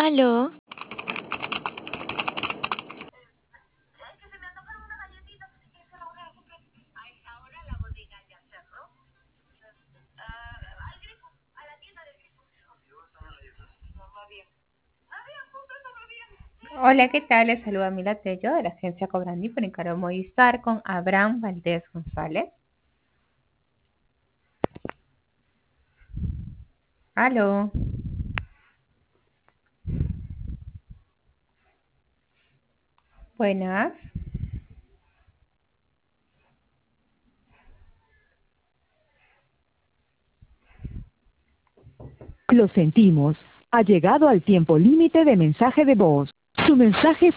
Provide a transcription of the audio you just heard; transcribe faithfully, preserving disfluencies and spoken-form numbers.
Aló, Hola, ¿qué tal? Les saluda Mila Tello de la agencia Cobrandi por encargo Movistar con Abraham Valdés González. Aló, buenas. Lo sentimos. Ha llegado al tiempo límite de mensaje de voz. Su mensaje